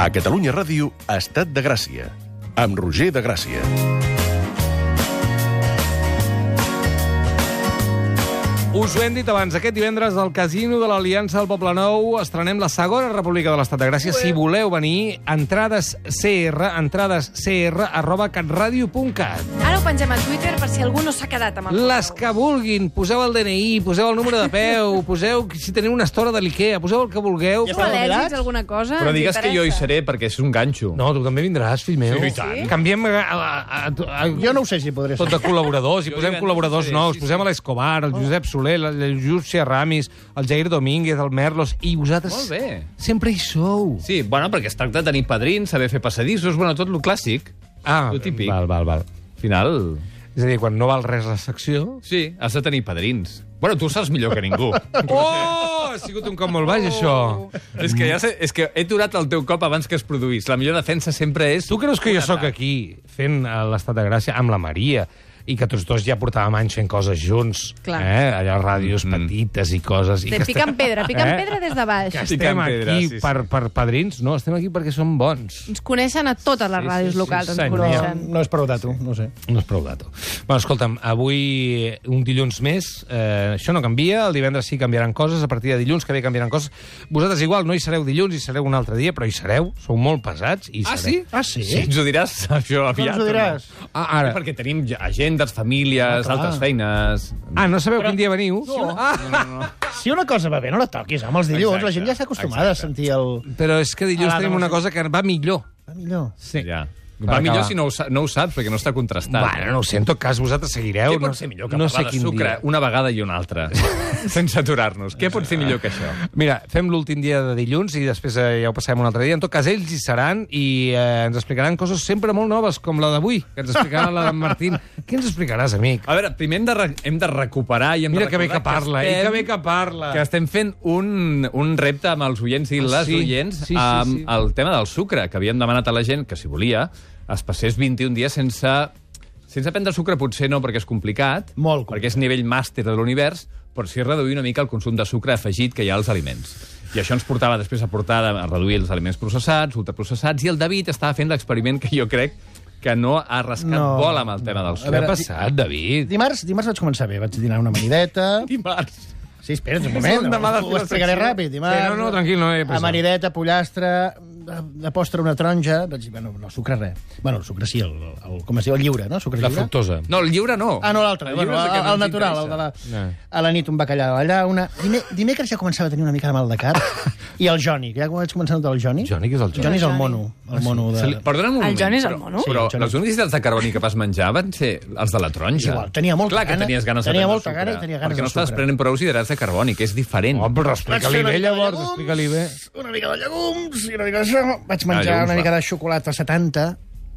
A Catalunya Ràdio, Estat de Gràcia, amb Roger de Gràcia. Us ho hem dit abans, aquest divendres al Casino de l'Aliança del Poblenou estrenem la segona República de l'Estat de Gràcia. Si voleu venir, entradescr@catradio.cat. Ara ho pengem a Twitter per si algú no s'ha quedat amb el Les que vulguin, poseu el DNI, poseu el número de peu, poseu si teniu una estora de l'Ikea, poseu el que vulgueu. Sou al·lèrgics a alguna cosa? Però Ens digues que jo hi interessa. seré, perquè és un ganxo. No, tu també vindràs, fill meu. Sí, i tant. Canviem Jo no ho sé si podré ser. tot de col·laboradors, i Jo posem divendres col·laboradors seré, nous, sí, posem sí. l'Escobar, el Josep Soler, el Júcia Ramis, el Jair Domínguez, el Merlos, i vosaltres Molt bé. sempre hi sou. Sí, bueno, perquè es tracta de tenir padrins, saber fer passadissos, bueno, tot lo clàssic. Ah, Lo típic. val. Al final, És a dir, quan no val res la secció... sí, has de tenir padrins. Bueno, tu ho saps millor que ningú. Oh! Ha sigut un cop molt baix, això. És que ja sé, és que he aturat el teu cop abans que es produís. La millor defensa sempre és... Tu creus que jo un sóc atac. aquí fent l'Estat de Gràcia amb la Maria i que tots dos ja portàvem anys fent coses junts, Clar. allà ràdios petites i coses... De piquen pedra des de baix. Que Picant estem pedra, aquí sí, sí. per padrins? No, estem aquí perquè som bons. Ens coneixen a totes les ràdios locals, ens senyor. coneixen. No és prou dato, no sé. No és prou dato. Bueno, escolta'm, avui un dilluns més, això no canvia, el divendres sí canviaran coses, a partir de dilluns que ve canviaran coses. Vosaltres igual no hi sereu dilluns, hi sereu un altre dia, però hi sereu, sou molt pesats i hi Ah, sereu. sí? Ah, sí? Sí, ens ho diràs, això, aviat. ens ho diràs? o No? Ah, ara. Perquè tenim agendes, famílies, clar. altres feines... Ah, no sabeu quin dia veniu? Si una cosa va bé, no la toquis. Amb els dilluns, Exacte, la gent ja està acostumada a sentir el... Però és que dilluns Ah, tenim no, una sí. cosa que va millor. Va millor. Sí. Ja. Per Va millor acabar. si no ho saps, perquè no està contrastat. Bueno, no ho sé, en tot cas, vosaltres seguireu. Què pot ser millor que no parlar sé de quin sucre dia. una vegada i una altra, sense aturar-nos? Què pot ser millor que això? Mira, fem l'últim dia de dilluns i després ja ho passarem un altre dia. En tot cas, ells hi seran i ens explicaran coses sempre molt noves, com la d'avui, que ens explicaran la d'en Martín. Què ens explicaràs, amic? A veure, primer hem de recuperar i hem Mira de que bé recordar que parla, estem, que bé que parla. que estem fent un repte amb els oients i les sí. oients Sí, amb sí. el tema del sucre, que havíem demanat a la gent que, si volia, es passés 21 dies sense prendre sucre, potser no, perquè és complicat, Molt perquè és nivell màster de l'univers, però sí reduir una mica el consum de sucre afegit que hi ha als aliments. I això ens portava després a reduir els aliments processats, ultraprocessats, i el David estava fent l'experiment que jo crec que no ha rascat vol amb el tema del A Què sucre. ha passat, David? Dimarts vaig començar bé. Vaig dinar una amanideta. Dimarts. Sí, espera't un moment. demà de fer Ho la explicaré secció. ràpid. Dimarts, Sí, no, tranquil, no hi ha pressa. amanideta, pollastre, de postre una taronja. Vaig dir, bueno, no, sucre res. Bueno, el sucre sí, com es diu, el lliure, no? Sucre La lliure. fructosa. No, el lliure no. Ah, no, l'altre. El Bueno, lliure és que no el ens natural, el interessa. de la... A la nit un bacallà a la llauna. Dimecres ja començava a tenir una mica de mal de cap. I el Joni, que ja vaig començar a notar el Joni. Joni, què és el Joni? Joni és el mono. El mono de... Perdona'm un El moment. Joan és el però- mono? Sí, Però el Joan. les únics hidrats de carboni que vas menjar van ser els de la És taronja. igual, tenia molta Clar que gana. tenies ganes de Tenia prendre molta sucre, gana i tenia ganes perquè de no estaves sucre. prenent prou hidrats de carboni, que és diferent. Oh, però Vaig fer explica-li una bé, mica de llavors, llegums, explica-li bé. Una mica de llegums i una mica d'això. Vaig menjar llegums, una mica va. de xocolata 70.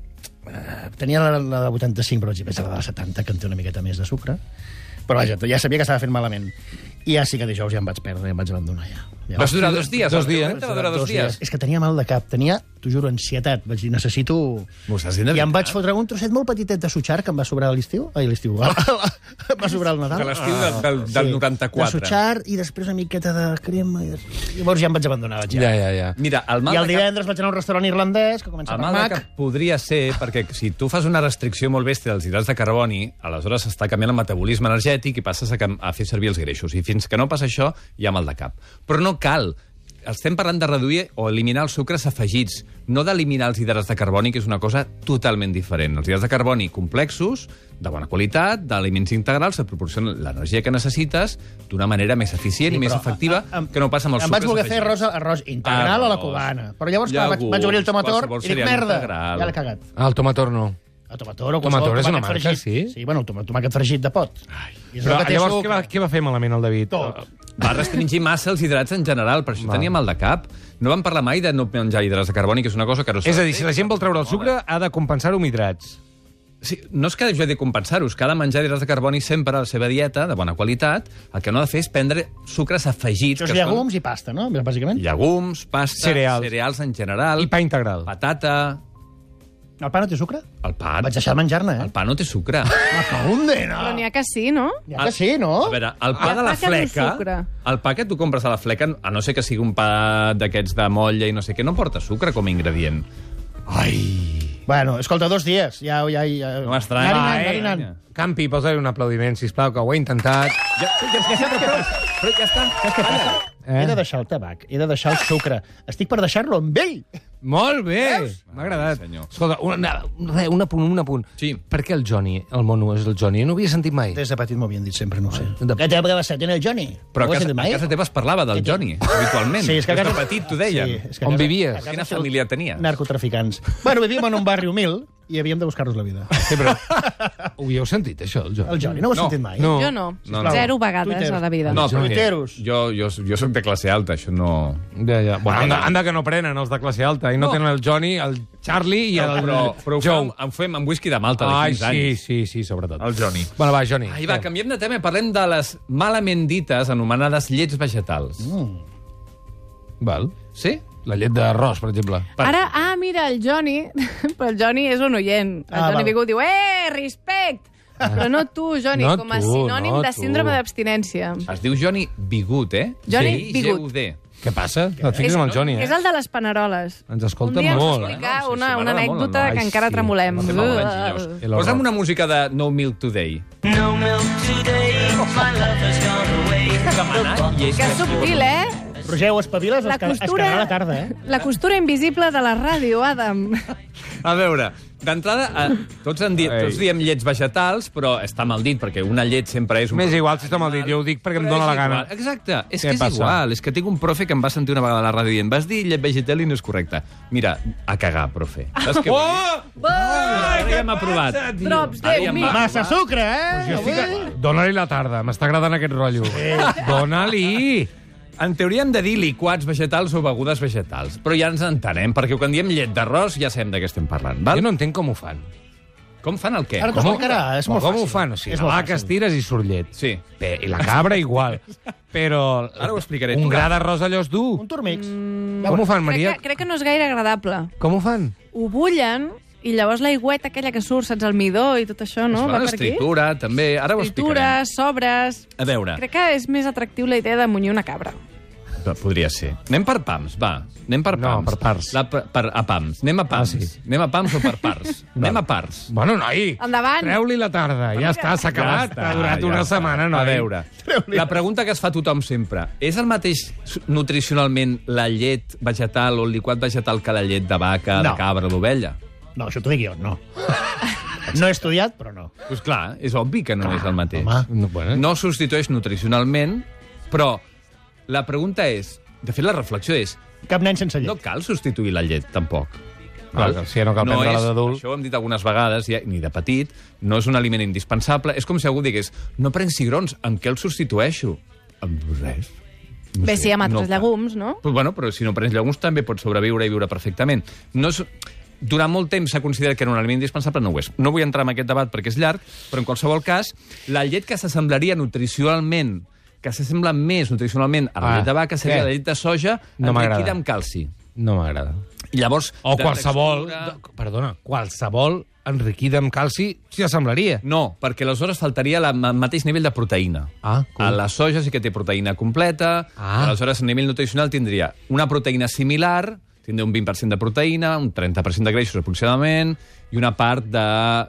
Tenia la de 85, però vaig pensar la de 70, que en té una miqueta més de sucre. Però vaja, ja sabia que estava fent malament. I ja sí que dijous ja em vaig perdre, em vaig abandonar ja. Vas durar 2 dies? Dos dies. Va durar 2 dies. És que tenia mal de cap, tenia, t'ho juro, ansietat. Vaig dir, necessito... M'ho estàs dient de I em vaig veritat? fotre un trosset molt petitet de sutxar que em va sobrar a l'estiu. Ai, l'estiu. Em va sobrar al Nadal. De l'estiu del 94. De sutxar i després una miqueta de crema. Llavors ja em vaig abandonar. Ja. Mira, el mal I el de cap... divendres vaig anar a un restaurant irlandès que comença El per mal de Mac. cap podria ser perquè si tu fas una restricció molt bèstia dels hidrats de carboni, aleshores s'està canviant el metabolisme energètic i passes a fer servir els greixos. I fins que no passa això, hi ha mal de cap. Però no cal. Estem parlant de reduir o eliminar els sucres afegits, no d'eliminar els hidrats de carboni, que és una cosa totalment diferent. Els hidrats de carboni complexos, de bona qualitat, d'aliments integrals, et proporcionen l'energia que necessites d'una manera més eficient i més efectiva que no passa amb els Em vaig sucres voler fer afegits. arròs integral a la cubana. Però llavors clar, Llegums, vaig obrir el tomator qualsevol i dic, cereal merda, integral. ja l'he cagat. Ah, el tomator no. El tomator o Tomator qualsevol és una tomàquet marca, fregit. sí? Sí, bueno, tomàquet fregit de pot. I és el Però que té llavors sucre. què va fer malament el David? Tot. Va restringir massa els hidrats en general, per això tenia mal de cap. No vam parlar mai de no menjar hidrats de carboni, que és una cosa que no És a dir, si la gent vol treure el sucre, ha de compensar-ho amb hidrats. Sí, no és que hagi de compensar-los, que ha de menjar hidrats de carboni sempre a la seva dieta, de bona qualitat. El que no ha de fer és prendre sucres afegits. Això és que són llegums i pasta, no? Bàsicament. llegums, pasta, Cereals. cereals en general, I pa integral. patata... El pa no té sucre? El pa... Vaig deixar de menjar-ne, El pa no té sucre. La condena! Però n'hi ha que sí, no? Ja que sí, no? A veure, el pa El de la pa que diu fleca... sucre. El pa que tu compres a la fleca, a no ser que sigui un pa d'aquests de motlla i no sé què, no porta sucre com a ingredient. Ai... Bueno, escolta, 2 dies. Ja... No m'estranya. Anant. Campi, posa-li un aplaudiment, sisplau, que ho he intentat. Però ja està. He de deixar el tabac, he de deixar el sucre. Estic per deixar-lo amb ell. Molt bé! M'ha agradat. senyor. Escolta, un apunt. Sí. Per què el Johnny, el mono, és el Johnny? No ho havia sentit mai. Des de petit m'ho havien dit sempre, no ho sé. De- Què t'ha passat en el Johnny? Però No ho a has casa, sentit mai? a casa teva es parlava del Johnny, habitualment. Sí, és que a Des casa... de petit t'ho deien. Sí, és que a On casa- vivies? a casa Quina feu família tenies? Narcotraficants. Bueno, vivíem en un barri humil i havíem de buscar-nos la vida. Sí, però... Ho havíeu sentit, això, el Johnny? El Johnny, no ho has No. sentit mai? No. Jo no. No, no. 0 vegades Tuiteros. a la vida. No, però Tuiteros. jo soc de classe alta, això no... Ja. Bueno, anda que no prenen els de classe alta i no tenen el Johnny, el Charlie i el Però ho Joe. fem amb whisky de Malta de Ai, 15 anys. sí, sobretot. El Johnny. Bueno, va, Johnny. Ai, va, canviem de tema i parlem de les malament dites anomenades llets vegetals. Val. Sí? La llet d'arròs, per exemple. Ara, mira, el Johnny... Però el Johnny és un oient. El Johnny val. Bigut diu, respect! Però no tu, Johnny, No com a tu, sinònim no de tu. síndrome d'abstinència. Es diu Johnny Bigut, eh? Johnny Bigut. G-U-D. Què passa? No et fiquis amb el Johnny, És eh? el de les paneroles. Ens escolta Un dia molt, ens eh? explicar No, sí, una m'agrada molt, anècdota no? que Ai, encara sí. tremolem. Fem molt enginyós. El horror. Posa'm una música de No Milk Today. No milk today, my love has gone away. Que subtil, eh? Roger, ho espaviles? La Es quedarà costura, a la tarda, eh? la costura invisible de la ràdio, Adam. A veure, d'entrada, tots diem llets vegetals, però està mal dit, perquè una llet sempre és... M'és igual si està mal dit, jo ho dic perquè em Però dóna és la gana. igual. Exacte, és Què que és passa? igual. És que tinc un profe que em va sentir una vegada a la ràdio dient vas dir llet vegetal i no és correcte. Mira, a cagar, profe. Saps què vull dir? Ara ja m'ha aprovat. Drops, Ara Déu ja meu. m'ha- Massa sucre, eh? Dóna-li la tarda, m'està agradant aquest rotllo. Dóna-li! En teoria hem de dir liquats vegetals o begudes vegetals, però ja ens entenem, perquè quan diem llet d'arròs ja sabem de què estem parlant, val? Jo no entenc com ho fan. Com fan el què? Ara t'ho explicarà, és molt Com fàcil. ho fan? O sigui, És la molt vaca fàcil. estires i surt llet. Sí. Bé, i la cabra igual. Però Ara ho explicaré. un Tu, gra d'arròs allò és dur. Un turmix. Com ho fan, Maria? Crec que no és gaire agradable. Com ho fan? Ho bullen i llavors l'aigüeta aquella que surt, saps, el midó i tot això, no? Va Es per aquí? tritura, també. Ara ho explicarem. Tritures, sobres... A veure, Crec que és més atractiu la idea de munyir una cabra. podria ser. Anem per pams, va. Anem per No, pams. per parts. A pams. Anem a pams. sí. Anem a pams o per parts? Anem a parts. Bueno, noi, Endavant. treu-li la tarda. Ja està, s'ha acabat. Ha durat una setmana, noi. A veure, la pregunta que es fa tothom sempre. És el mateix nutricionalment la llet vegetal o el liquat vegetal que la llet de vaca, No. de cabra, d'ovella? No, això t'ho dic jo, no. No he estudiat, però no. Doncs clar, és obvi que no és el mateix. home. No, bueno. No substitueix nutricionalment, però la pregunta és... De fet, la reflexió és... Cap nen sense llet. No cal substituir la llet, tampoc. Val? Sí, no cal prendre-la d'adult. Això ho hem dit algunes vegades, ja, ni de petit, no és un aliment indispensable. És com si algú digués, no prenc cigrons, amb què el substitueixo? Amb res. No Bé, sé, sí, amb altres cal. llegums, no? Però, bueno, però si no prens llegums també pots sobreviure i viure perfectament. No és... Durant molt temps s'ha considerat que era un aliment indispensable, no ho és. No vull entrar en aquest debat perquè és llarg, però en qualsevol cas, la llet que s'assemblaria nutricionalment, que s'assembla més nutricionalment a la llet de vaca, seria què? la llet de soja No m'agrada. enriquida amb calci. No m'agrada. I llavors... O de qualsevol... textura- Perdona, qualsevol enriquida amb calci s'hi assemblaria. No, perquè aleshores faltaria el mateix nivell de proteïna. Ah, cool. A la soja sí que té proteïna completa, aleshores a nivell nutricional tindria una proteïna similar, tindria un 20% de proteïna, un 30% de greixos aproximadament, i una part de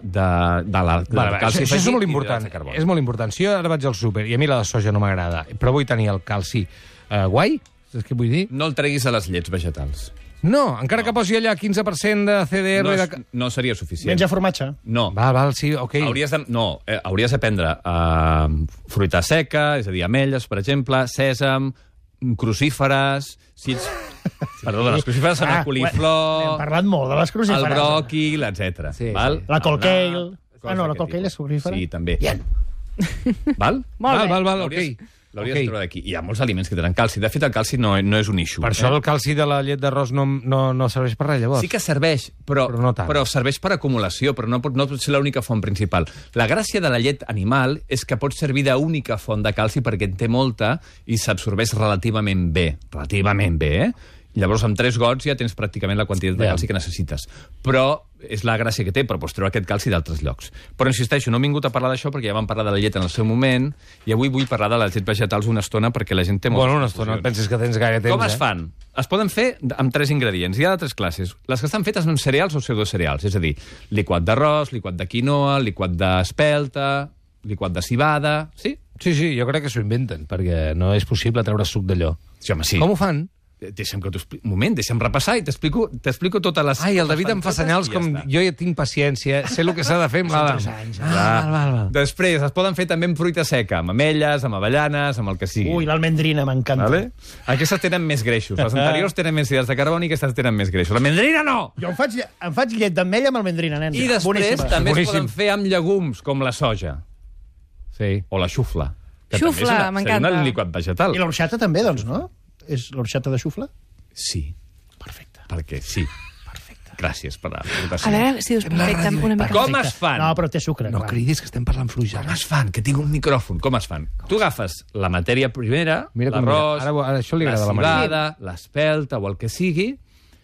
calci això és afegit molt i important. hidrats de carboni. És molt important. Si jo ara vaig al súper i a mi la de soja no m'agrada, però vull tenir el calci guai, saps què vull dir? No el treguis a les llets vegetals. No, encara que posi allà 15% de CDR... No, de... no seria suficient. Menja formatge. No. Val, sí, ok. Hauries de prendre fruita seca, és a dir, ametlles, per exemple, sèsam, crucíferes, si ets... Perdó, les crucíferes són el Hem coliflor, parlat molt de les el crucíferes. bròquil, etc. Sí, Val? La colcale. Coses Ah, no, la d'aquest colcale tipus. és crucífera? Sí, també. Bien. Val? Molt bé. Val, L'hauries ok. de Ok. treure d'aquí. Hi ha molts aliments que tenen calci. De fet, el calci no és un issue. Per això el calci de la llet d'arròs no serveix per res, llavors. Sí que serveix, però Però no tant. serveix per acumulació, però no pot ser l'única font principal. La gràcia de la llet animal és que pot servir d'única font de calci perquè en té molta i s'absorbeix relativament bé, eh? Llavors, amb 3 gots ja tens pràcticament la quantitat de calci que necessites. Però és la gràcia que té, però pots treure aquest calci d'altres llocs. Però insisteixo, no he vingut a parlar d'això perquè ja vam parlar de la llet en el seu moment i avui vull parlar de les llet vegetals una estona perquè la gent té moltes Una estona, confusions. penses que tens gaire temps, Com es fan? Es poden fer amb 3 ingredients. Hi ha de 3 classes. Les que estan fetes en cereals o pseudocereals, és a dir, liquat d'arròs, liquat de quinoa, liquat d'espelta, liquat de cibada... Sí? Sí, jo crec que s'ho inventen, perquè no és possible treure suc d'allò. Sí, home, sí. Com ho fan? Deixa'm que t'ho expliqui. Un moment, deixa'm repassar i t'explico totes les... Ai, el David com em fa es fan senyals totes i com... ja està. Jo ja tinc paciència, sé el que s'ha de fer amb l'Adam. Clar. Després, es poden fer també amb fruita seca, amb ametlles, amb avellanes, amb el que sigui. Ui, l'almendrina m'encanta. Vale? Aquestes tenen més greixos. Les anteriors tenen més hidrats de carboni i aquestes tenen més greixos. La mandrina no! Jo em faig llet d'ametlla amb almendrina, nen. I després Boníssima. també es Boníssim. poden fer amb llegums, com la soja. Sí. O la xufla. Que Xufla, també m'encanta. seria un liquat vegetal. I l'orxata també, doncs, no? És l'orxata de xufla? Sí. Perfecte. Perquè sí. Perfecte. Gràcies per la A votació. veure si us perfecte una mica. Com es fan? No, però té sucre. No clar. cridis, que estem parlant fluix Com ara. es fan? Que tinc un micròfon. Com es fan? Tu agafes la matèria primera, Mira com l'arròs, mira. Ara això li la agrada a la Maria. cibada, l'espelta o el que sigui,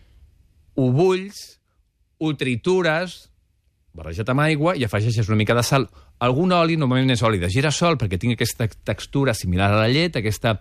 ho bulls, ho tritures, barrejat amb aigua i afegeixes una mica de sal. Algun oli, normalment és oli de girassol, perquè tinc aquesta textura similar a la llet, aquesta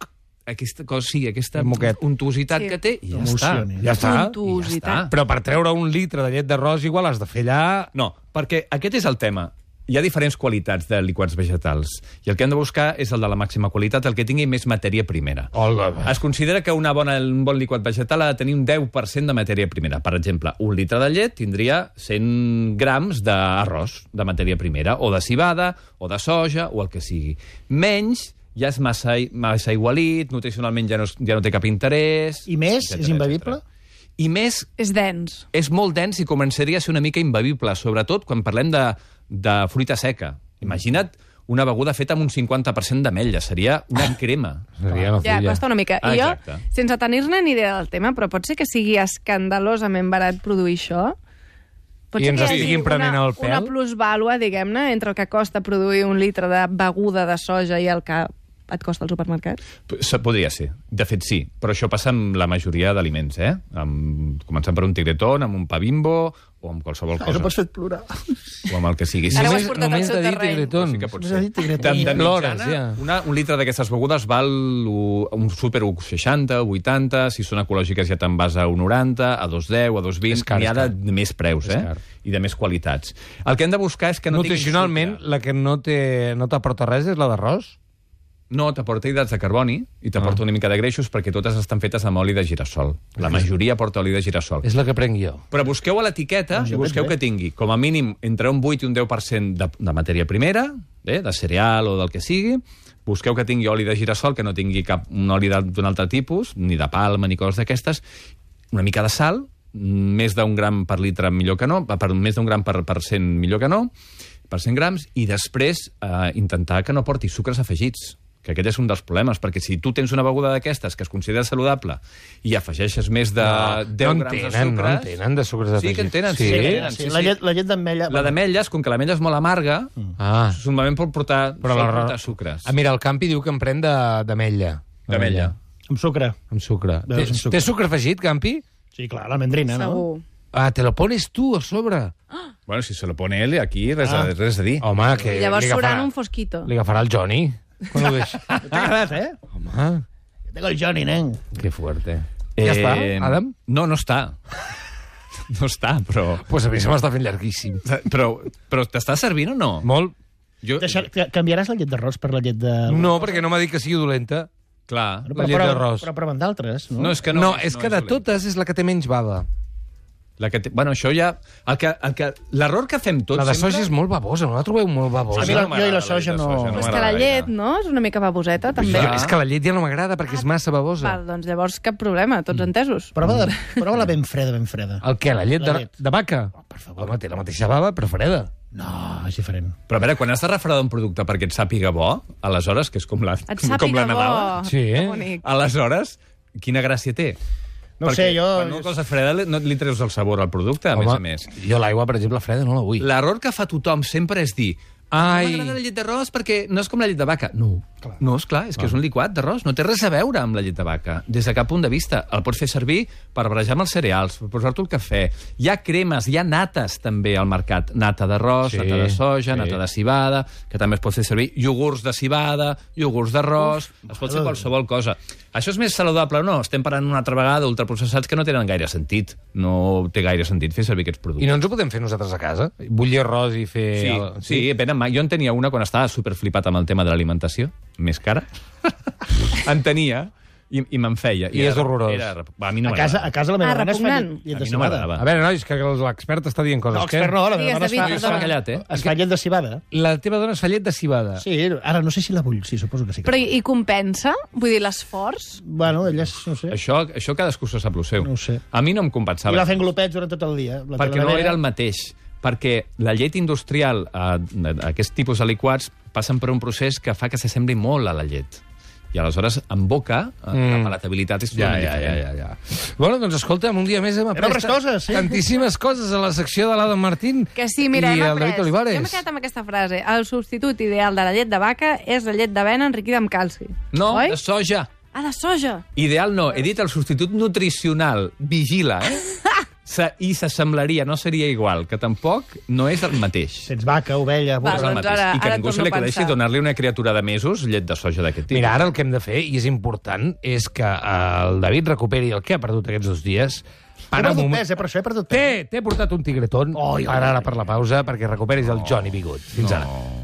cosa, sí, aquesta Moquet. untuositat Sí. que té, i ja Emocioni. està. Ja està. Untuositat. Però per treure un litre de llet d'arròs igual has de fer allà... No, perquè aquest és el tema. Hi ha diferents qualitats de liquats vegetals i el que hem de buscar és el de la màxima qualitat, el que tingui més matèria primera. Es considera que un bon liquat vegetal ha de tenir un 10% de matèria primera. Per exemple, un litre de llet tindria 100 grams d'arròs de matèria primera, o de cibada, o de soja, o el que sigui. Menys ja és massa aigualit, nutricionalment ja no té cap interès... I més? etcètera, És imbevible? etcètera. I més, És dens. és molt dens i començaria a ser una mica imbevible, sobretot quan parlem de fruita seca. Imagina't una beguda feta amb un 50% d'ametlla. Seria una crema. Seria una Ja, fulla. costa una mica. Ah, I jo, exacte. sense tenir-ne ni idea del tema, però pot ser que sigui escandalosament barat produir això? Pot I ser ens que hi hagi estiguin prenent el pèl? una plusvàlua, diguem-ne, entre el que costa produir un litre de beguda de soja i el que et costa al supermercat? Podria ser. De fet, sí. Però això passa amb la majoria d'aliments, eh? Començant per un tigretón, amb un pa Bimbo, o amb qualsevol cosa. No pots fer plorar. O amb el que sigui. Ara ho has Només- portat al només seu de dir terreny. tigretons. Sí que pot Només ser. de dir tigretons. De Plores, mitjana, ja. un litre d'aquestes begudes val un súper 1,60, 80, si són ecològiques ja te'n vas a 1,90, a 2,10, a 2,20, És car, n'hi ha és car. de més preus, És eh? car. I de més qualitats. El que hem de buscar és que no Nutricionalment, tinguin sucre. la que no t'aporta res és la d'arròs? No, t'aporta hidrats de carboni i t'aporta una mica de greixos perquè totes estan fetes amb oli de girassol. La majoria porta oli de girassol. És la que prenc jo. Però busqueu a l'etiqueta Doncs i ja busqueu veig bé. que tingui com a mínim entre un 8 i un 10% de matèria primera, de cereal o del que sigui. Busqueu que tingui oli de girassol, que no tingui cap un oli d'un altre tipus, ni de palma ni coses d'aquestes. Una mica de sal, més d'un gram per litre millor que no, més d'un gram per 100 millor que no, per 100 grams, i després intentar que no porti sucres afegits, que aquest és un dels problemes, perquè si tu tens una beguda d'aquestes que es considera saludable i afegeixes més de 10 grams de sucres... No en tenen de sucres afegits. Sí que en tenen, Sí? sí. Sí, la llet d'ametlla... La d'ametlles, com que l'ametlla és molt amarga, Ah. normalment pot portar, Però sol la- portar sucres. Ah, mira, el Campi diu que en pren d'ametlla. D'ametlla. Amb sucre. Amb sucre. Veus, amb sucre. Té sucre afegit, Campi? Sí, clar, l'almendrina, no? Segur. Ah, te lo pones tu a sobre. Bueno, si se lo pone él, aquí res a dir. Home, que I llavors li suran agafarà, un fosquito. li agafarà el Johnny. Quan ho deixa. T'ha agradat, eh? Home, Jo tengo el Johnny, nen. que fuerte. Ja està, Adam? No, no està. No està, però... Pues a mi se m'està fent llarguíssim. Però t'està servint o no? Molt? Jo, Canviaràs la llet d'arròs per la llet de... No, perquè no m'ha dit que sigui dolenta. clar. la llet d'arròs. Però proven d'altres, no? No, és que No, no, és que de dolenta. totes és la que té menys bava. Bueno, això ja... L'error que fem tots La de sempre... soja és molt babosa, no la trobeu molt babosa? A mi la- m'agrada jo i la llet soja de no- soja, Però és que m'agrada la llet, gaire. no? És una mica baboseta, també. Jo, és que la llet ja no m'agrada perquè és massa babosa. Val, doncs llavors cap problema, tots entesos. Prova-la ben freda, ben freda. El què, la llet La de, llet. de vaca? Per favor. Home, té la mateixa bava, però freda. No, és diferent. Però a veure, quan has de refredar un producte perquè et sàpiga bo, aleshores, que és com la, Et com sàpiga la nadala, bo. Sí, Que eh? bonic. aleshores, quina gràcia té? No Perquè sé, jo... quan una cosa freda no li treus el sabor al producte, a més a més. Jo l'aigua, per exemple, freda no la vull. L'error que fa tothom sempre és dir Ai. M'agrada la llet d'arròs perquè no és com la llet de vaca. No, esclar, és que és un liquat d'arròs. No té res a veure amb la llet de vaca, des de cap punt de vista. El pots fer servir per barrejar amb els cereals, per posar-te el cafè. Hi ha cremes, hi ha nates també al mercat. Nata d'arròs, nata de soja, nata de cibada, que també es pot fer servir. Iogurts de cibada, iogurts d'arròs... Es pot fer qualsevol cosa. Això és més saludable o no? Estem parlant una altra vegada d'ultraprocessats que no tenen gaire sentit. No té gaire sentit fer servir aquests productes. I no ens ho podem fer nosaltres a casa? Bullir arròs i fer... Sí, ben jo en tenia una quan estava superflipat amb el tema de l'alimentació, més cara. En tenia i me'n feia. I és horrorós. A mi no m'agradava. A casa la meva dona es fa repugnant. llet A de mi no cibada. m'agradava. A veure, nois, que l'expert està dient coses. No, expert no, la meva dona es Digues, fa... David, Jo estava callat, Es fa llet de cibada. La teva dona es fa llet de cibada. Sí, ara no sé si la vull, sí, suposo que sí. Però i compensa? Vull dir, l'esforç? Bueno, ella, no sé. Això cadascú se sap el seu. No ho sé. A mi no em I compensava. va fent glopets durant tot el dia. La Perquè no telenavera- era el mateix. Perquè la llet industrial, aquest tipus de liquats, passen per un procés que fa que s'assembli molt a la llet. I aleshores, en boca, la palatabilitat és totalment diferent. Bueno, doncs escolta'm, un dia més hem après altres coses, sí. tantíssimes coses a la secció de l'Adam Martín Que sí, mira, i hem el David après. Olivares. Jo m'he quedat amb aquesta frase. El substitut ideal de la llet de vaca és la llet d'avena enriquida amb calci. No, Oi? de soja. Ah, de soja. Ideal no, he dit el substitut nutricional. Vigila, I s'assemblaria, no seria igual, que tampoc no és el mateix. Tens vaca, ovella... Va, És el doncs mateix. ara- I que ara ningú se torno li a acudeixi pensar. donar-li a una criatura de mesos llet de soja d'aquest tipus. Mira, ara el que hem de fer, i és important, és que el David recuperi el que ha perdut aquests 2 dies. He Para un perdut moment. pes, per això he perdut pes. T'he portat un tigretón. Ara per la pausa, perquè recuperis el Johnny B. Good. Fins ara.